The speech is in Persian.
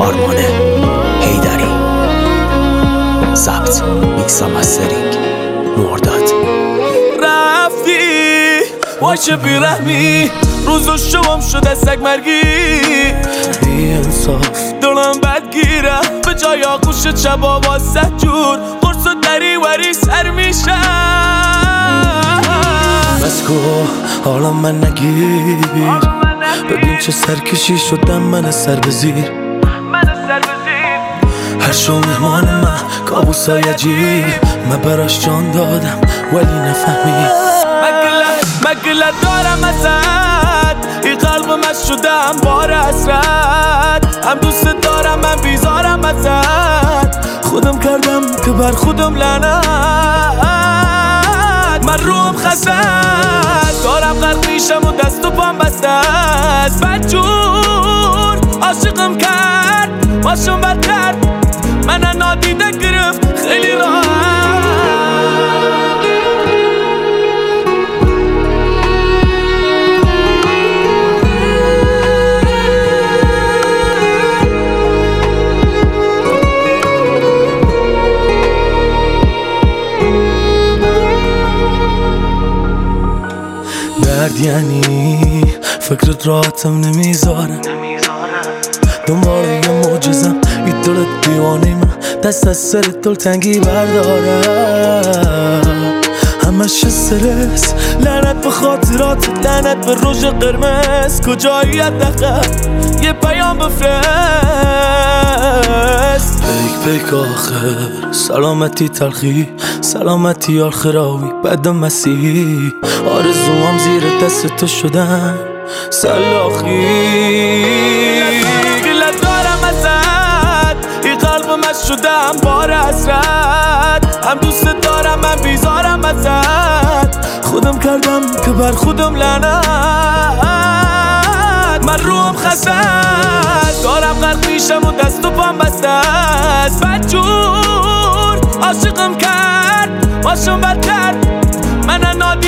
آرمان حیدری. ضبط میکس و مسترینگ مرداد. رفتی واچه بیرحمی، روزو شوام شده سگ مرگی، بی انصاف دلم بدگیره، به جای آغوش چبا واسه جور قرص و دری وری سر میشه. بس کو حالا من نگیر، ببین چه سرکشی شدم من سر به زیر. هر شو مهمان من کابوسای عجیب، من براش جان دادم ولی نفهمید. مگله دارم ازت، این قلبم از شدم بار حسرت، هم دوست دارم من بیزارم ازت، خودم کردم که بر خودم لعنت. من روم خسته دارم غرق میشم و دست و پام بسته است، بدجور عاشقم کرد باشم بد کرد، من نادیده گرفت خیلی راحت. درد یعنی فکرت راحتم نمیذاره، دنبال یه معجزم این دلت دیوانه من دست از سر دلتنگی برداره. همش استرس، لعنت به خاطرات، لعنت به روژ قرمز، کجایی حداقل یه پیام بفرست. پیک آخر سلامتی تلخی، سلامتی آخراوی بعد مسیحی، آرزوام زیر دست تو شدن سلاخی. گلت دارم ازت، این قلبم از شدم بار حسرت، هم دوست دارم من بیزارم ازت، خودم کردم که بر خودم لعنت. من روم خسته دارم غرق میشم و دست و پام بسته است، بدجور عاشقم کرد باشم بد کرد، من